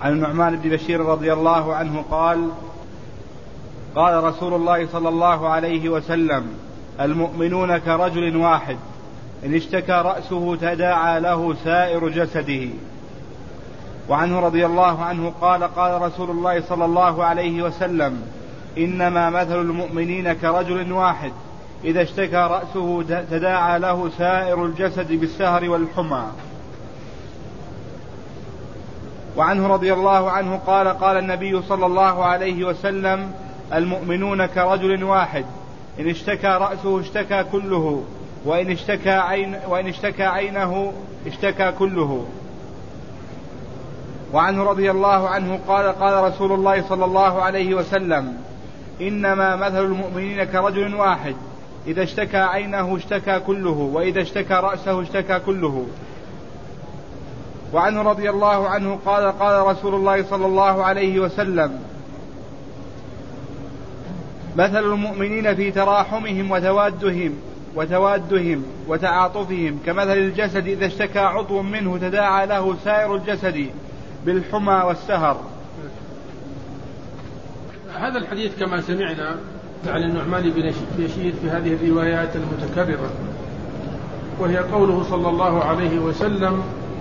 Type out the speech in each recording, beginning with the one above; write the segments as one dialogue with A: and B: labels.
A: عن النعمان بن بشير رضي الله عنه قال قال رسول الله صلى الله عليه وسلم المؤمنون كرجل واحد إن اشتكى رأسه تداعى له سائر جسده. وعنه رضي الله عنه قال قال رسول الله صلى الله عليه وسلم إنما مثل المؤمنين كرجل واحد إذا اشتكى رأسه تداعى له سائر الجسد بالسهر والحمى. وعنه رضي الله عنه قال قال النبي صلى الله عليه وسلم المؤمنون كرجل واحد إن اشتكى رأسه اشتكى كله وإن اشتكى عينه اشتكى كله. وعنه رضي الله عنه قال قال رسول الله صلى الله عليه وسلم إنما مثل المؤمنين كرجل واحد إذا اشتكى عينه اشتكى كله وإذا اشتكى رأسه اشتكى كله. وعنه رضي الله عنه قال قال رسول الله صلى الله عليه وسلم مثل المؤمنين في تراحمهم وتوادهم وتعاطفهم كمثل الجسد إذا اشتكى عضو منه تداعى له سائر الجسد بالحمى والسهر.
B: هذا الحديث كما سمعنا عن النعمان بن بشير في هذه الروايات المتكررة، وهي قوله صلى الله عليه وسلم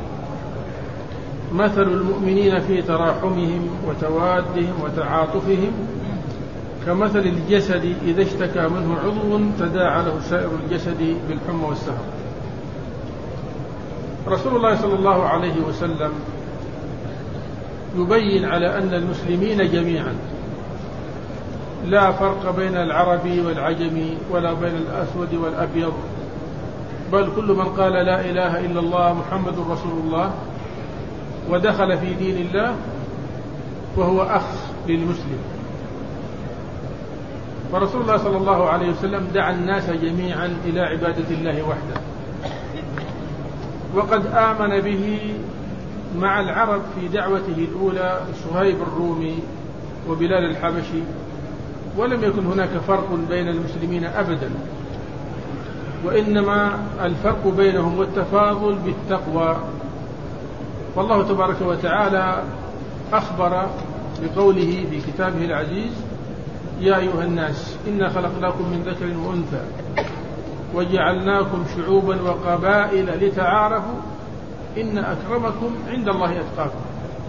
B: مثل المؤمنين في تراحمهم وتوادهم وتعاطفهم كمثل الجسد إذا اشتكى منه عضو تداعى له سائر الجسد بالحمى والسهر. رسول الله صلى الله عليه وسلم يبين على أن المسلمين جميعا لا فرق بين العربي والعجمي ولا بين الأسود والأبيض، بل كل من قال لا إله إلا الله محمد رسول الله ودخل في دين الله وهو أخ للمسلم. فرسول الله صلى الله عليه وسلم دعا الناس جميعا إلى عبادة الله وحده، وقد آمن به مع العرب في دعوته الأولى صهيب الرومي وبلال الحبشي، ولم يكن هناك فرق بين المسلمين أبدا، وإنما الفرق بينهم والتفاضل بالتقوى. والله تبارك وتعالى أخبر بقوله في كتابه العزيز يا أيها الناس إنا خلقناكم من ذكر وأنثى وجعلناكم شعوبا وقبائل لتعارفوا إن أكرمكم عند الله أتقاكم.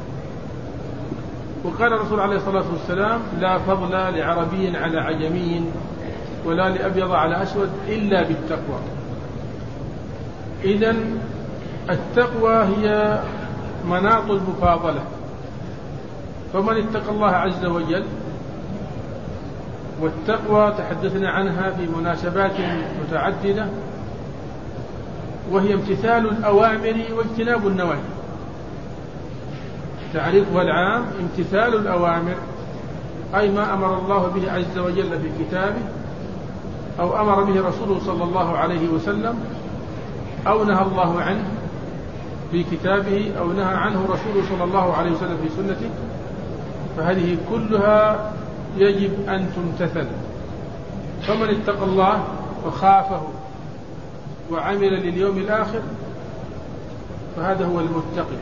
B: وقال الرسول عليه الصلاة والسلام لا فضل لعربي على عجمي ولا لأبيض على أسود إلا بالتقوى. إذن التقوى هي مناط المفاضلة، فمن اتقى الله عز وجل، والتقوى تحدثنا عنها في مناسبات متعددة، وهي امتثال الأوامر واجتناب النواهي. تعريفها العام امتثال الأوامر، أي ما أمر الله به عز وجل في كتابه أو أمر به رسوله صلى الله عليه وسلم أو نهى الله عنه في كتابه أو نهى عنه رسوله صلى الله عليه وسلم في سنته، فهذه كلها يجب أن تمتثل. فمن اتقى الله وخافه وعمل لليوم الآخر فهذا هو المتقي.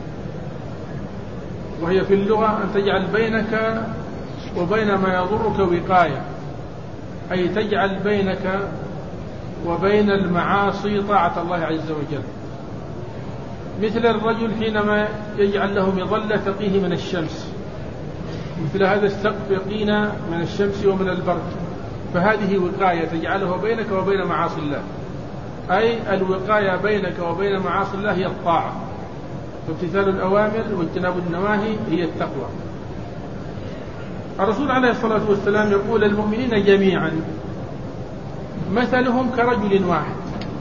B: وهي في اللغة أن تجعل بينك وبين ما يضرك وقاية، أي تجعل بينك وبين المعاصي طاعة الله عز وجل. مثل الرجل حينما يجعل له مظلة تقيه من الشمس، مثل هذا السقف يقينا من الشمس ومن البرد، فهذه وقاية تجعله بينك وبين معاصي الله، أي الوقاية بينك وبين معاصي الله هي الطاعة، وامتثال الأوامر واجتناب النواهي هي التقوى. الرسول عليه الصلاة والسلام يقول المؤمنين جميعا مثلهم كرجل واحد.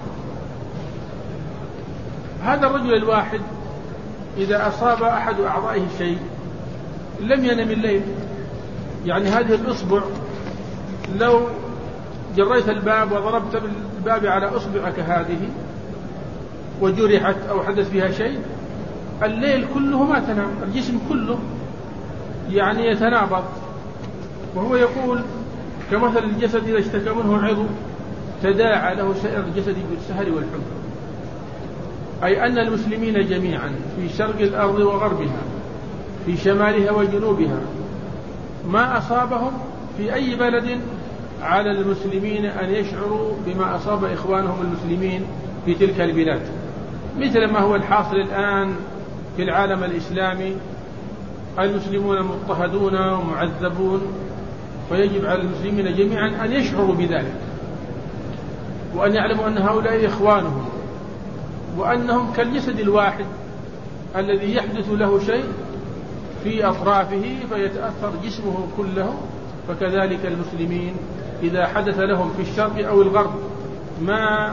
B: هذا الرجل الواحد إذا أصاب أحد أعضائه شيء لم ينم الليل، يعني هذه الأصبع لو جريت الباب وضربت بالباب على أصبعك هذه وجرحت أو حدث فيها شيء، الليل كله ما تنام، الجسم كله يعني يتنابض. وهو يقول كمثل الجسد إذا اشتكى منه عضو تداعى له سائر الجسد بالسهر والحمى، أي أن المسلمين جميعا في شرق الأرض وغربها في شمالها وجنوبها ما أصابهم في أي بلد، على المسلمين أن يشعروا بما أصاب إخوانهم المسلمين في تلك البلاد، مثل ما هو الحاصل الآن في العالم الإسلامي. المسلمون مضطهدون ومعذبون، فيجب على المسلمين جميعا أن يشعروا بذلك، وأن يعلموا أن هؤلاء إخوانهم، وأنهم كالجسد الواحد الذي يحدث له شيء في أطرافه فيتأثر جسمه كله، فكذلك المسلمين إذا حدث لهم في الشرق أو الغرب ما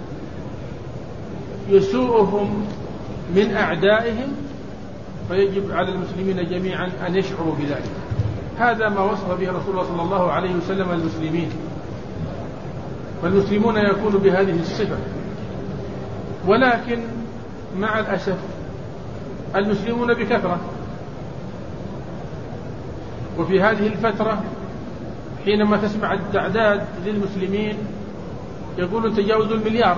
B: يسوءهم من أعدائهم فيجب على المسلمين جميعا أن يشعروا بذلك. هذا ما وصف به رسول الله صلى الله عليه وسلم المسلمين، فالمسلمون يكون بهذه الصفة. ولكن مع الأسف المسلمون بكثرة، وفي هذه الفترة حينما تسمع التعداد للمسلمين يقولون تجاوزوا 1,000,000,000.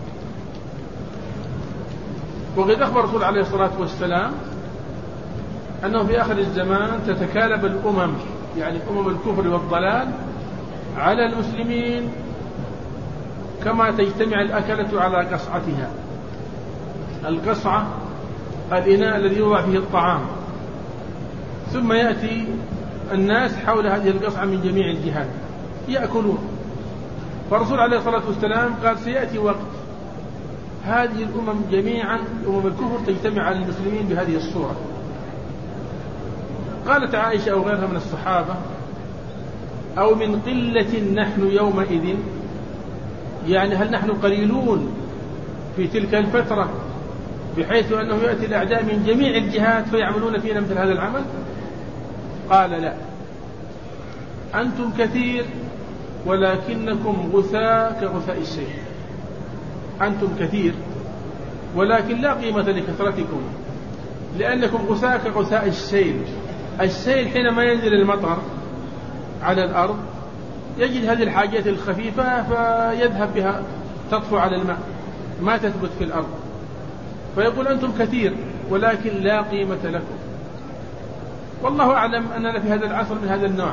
B: وقد أخبر الرسول عليه الصلاة والسلام أنه في آخر الزمان تتكالب الأمم، يعني أمم الكفر والضلال، على المسلمين كما تجتمع الأكلة على قصعتها. القصعة الإناء الذي يوضع فيه الطعام، ثم يأتي الناس حول هذه القصعة من جميع الجهات يأكلون. فالرسول عليه الصلاة والسلام قال سيأتي وقت هذه الأمم جميعا، أمم الكفر، تجتمع على المسلمين بهذه الصورة. قالت عائشة أو غيرها من الصحابة: أو من قلة نحن يومئذ، يعني هل نحن قليلون في تلك الفترة بحيث أنه يأتي الأعداء من جميع الجهات فيعملون فينا مثل هذا العمل؟ قال: لا، أنتم كثير ولكنكم غثاء كغثاء السيل. أنتم كثير ولكن لا قيمة لكثرتكم، لأنكم غثاء كغثاء السيل. السيل حينما ينزل المطر على الأرض يجد هذه الحاجات الخفيفة فيذهب بها تطفو على الماء، ما تثبت في الأرض. فيقول أنتم كثير ولكن لا قيمة لكم. والله أعلم أننا في هذا العصر من هذا النوع،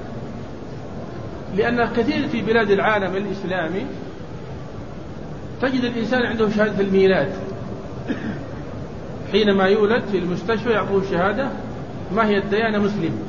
B: لأن كثير في بلاد العالم الإسلامي تجد الإنسان عنده شهادة الميلاد، حينما يولد في المستشفى يعطوه شهادة ما هي الديانة مسلم،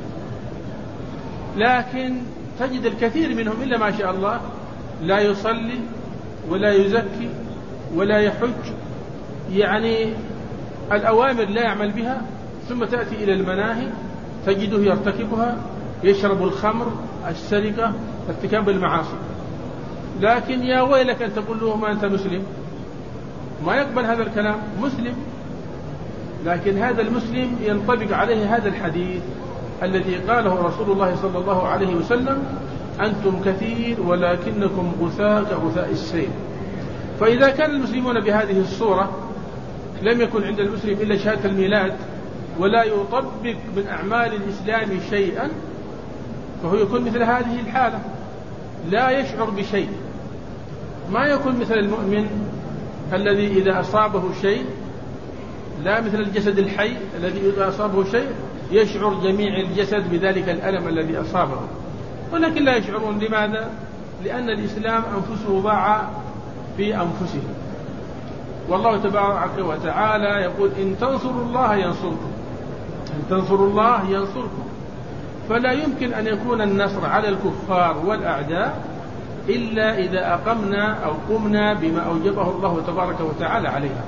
B: لكن تجد الكثير منهم إلا ما شاء الله لا يصلي ولا يزكي ولا يحج، يعني الأوامر لا يعمل بها، ثم تأتي إلى المناهي تجده يرتكبها، يشرب الخمر، السرقة، ارتكاب المعاصي. لكن يا ويلك أن تقول له ما أنت مسلم، ما يقبل هذا الكلام. مسلم، لكن هذا المسلم ينطبق عليه هذا الحديث الذي قاله رسول الله صلى الله عليه وسلم: أنتم كثير ولكنكم غثاء كغثاء السيل. فإذا كان المسلمون بهذه الصورة لم يكن عند المسلم إلا شهادة الميلاد ولا يطبق من أعمال الإسلام شيئا، فهو يكون مثل هذه الحالة، لا يشعر بشيء. ما يكون مثل المؤمن الذي إذا أصابه شيء، لا مثل الجسد الحي الذي إذا أصابه شيء يشعر جميع الجسد بذلك الألم الذي أصابه، ولكن لا يشعرون. لماذا؟ لأن الإسلام أنفسه ضاع في أنفسهم. والله تبارك وتعالى يقول: إن تنصروا الله ينصركم، إن تنصروا الله ينصركم. فلا يمكن أن يكون النصر على الكفار والأعداء إلا إذا أقمنا أو قمنا بما أوجبه الله تبارك وتعالى عليها.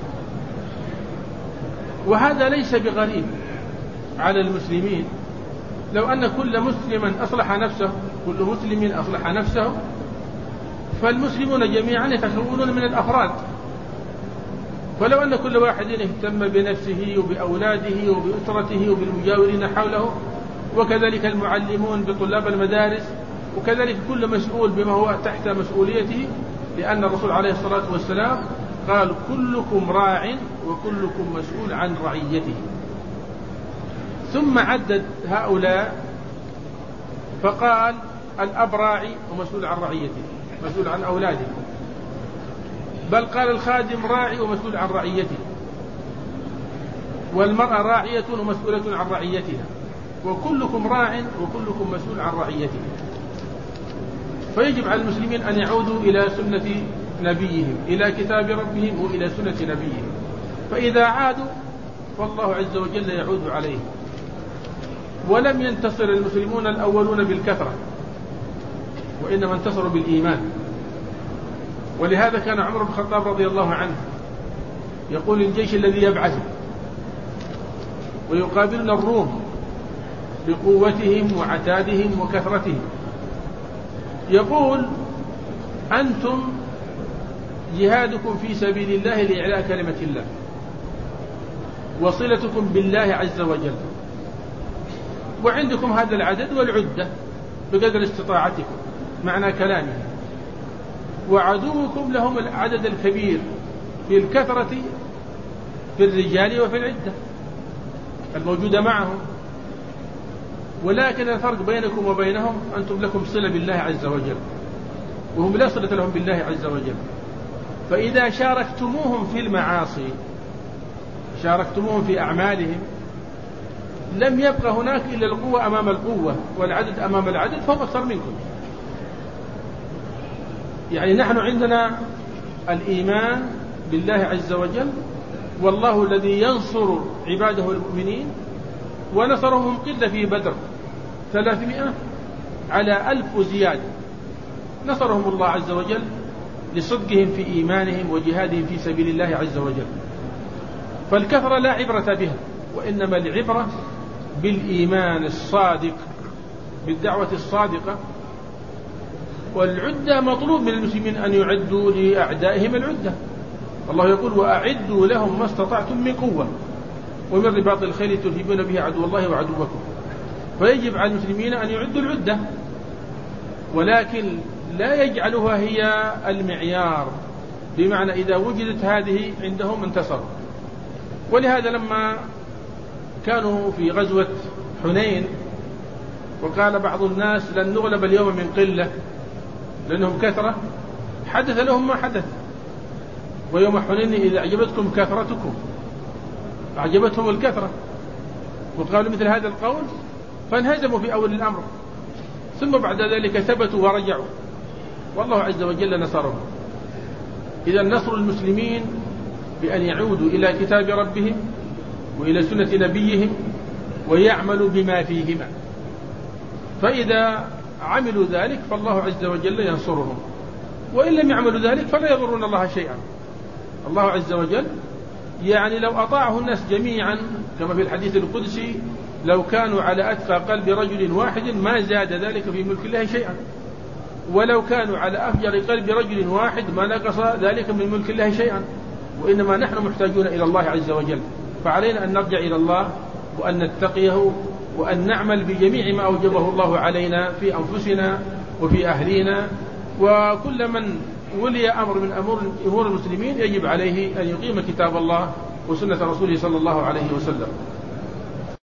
B: وهذا ليس بغريب على المسلمين. لو أن كل مسلم أصلح نفسه، كل مسلم أصلح نفسه، فالمسلمون جميعا يتكونون من الأفراد. ولو أن كل واحد اهتم بنفسه وبأولاده وبأسرته وبالمجاورين حوله، وكذلك المعلمون بطلاب المدارس، وكذلك كل مسؤول بما هو تحت مسؤوليته، لأن الرسول عليه الصلاة والسلام قال: كلكم راع وكلكم مسؤول عن رعيته. ثم عدد هؤلاء فقال: الأب راعي ومسؤول عن رعيته، مسؤول عن أولاده. بل قال: الخادم راعي ومسؤول عن رعيته. والمرأة راعية ومسؤولة عن رعيتها، وكلكم راع وكلكم مسؤول عن رعيته. فيجب على المسلمين أن يعودوا إلى سنة نبيهم، إلى كتاب ربهم وإلى سنة نبيهم. فإذا عادوا فالله عز وجل يعود عليهم. ولم ينتصر المسلمون الأولون بالكثرة، وإنما انتصروا بالإيمان. ولهذا كان عمر بن الخطاب رضي الله عنه يقول الجيش الذي يبعث ويقابلون الروم بقوتهم وعتادهم وكثرتهم، يقول أنتم جهادكم في سبيل الله لإعلاء كلمة الله، وصلتكم بالله عز وجل، وعندكم هذا العدد والعدة بقدر استطاعتكم معنى كلامه، وعدوكم لهم العدد الكبير في الكثرة في الرجال وفي العدة الموجودة معهم، ولكن الفرق بينكم وبينهم أنتم لكم صلة بالله عز وجل، وهم لا صلة لهم بالله عز وجل. فإذا شاركتموهم في المعاصي، شاركتموهم في أعمالهم، لم يبقى هناك إلا القوة أمام القوة والعدد أمام العدد، فهم أكثر منكم. يعني نحن عندنا الإيمان بالله عز وجل، والله الذي ينصر عباده المؤمنين، ونصرهم قلة في بدر 300 على 1000 وزيادة، نصرهم الله عز وجل لصدقهم في إيمانهم وجهادهم في سبيل الله عز وجل. فالكثرة لا عبرة بها، وإنما العبرة بالإيمان الصادق، بالدعوة الصادقة. والعدة مطلوب من المسلمين أن يعدوا لأعدائهم العدة. الله يقول وأعدوا لهم ما استطعتم من قوة ومن رباط الخيل ترهبون به عدو الله وعدوكم. فيجب على المسلمين أن يعدوا العدة، ولكن لا يجعلوها هي المعيار، بمعنى إذا وجدت هذه عندهم انتصروا. ولهذا لما كانوا في غزوة حنين وقال بعض الناس لن نغلب اليوم من قلة لأنهم كثرة، حدث لهم ما حدث. ويوم حنين إذا أعجبتكم كثرتكم، أعجبتهم الكثرة وقالوا مثل هذا القول فانهزموا في أول الأمر، ثم بعد ذلك ثبتوا ورجعوا، والله عز وجل نصرهم. إذا نصر المسلمين بأن يعودوا إلى كتاب ربهم وإلى سنة نبيهم ويعملوا بما فيهما، فإذا عملوا ذلك فالله عز وجل ينصرهم، وإن لم يعملوا ذلك فلا يضرون الله شيئا. الله عز وجل يعني لو أطاعه الناس جميعا كما في الحديث القدسي لو كانوا على أتقى قلب رجل واحد ما زاد ذلك في ملك الله شيئا، ولو كانوا على أفجر قلب رجل واحد ما نقص ذلك من ملك الله شيئا. وإنما نحن محتاجون إلى الله عز وجل، فعلينا أن نرجع إلى الله وأن نتقيه وأن نعمل بجميع ما أوجبه الله علينا في أنفسنا وفي أهلينا. وكل من ولي أمر من أمور المسلمين يجب عليه أن يقيم كتاب الله وسنة رسوله صلى الله عليه وسلم.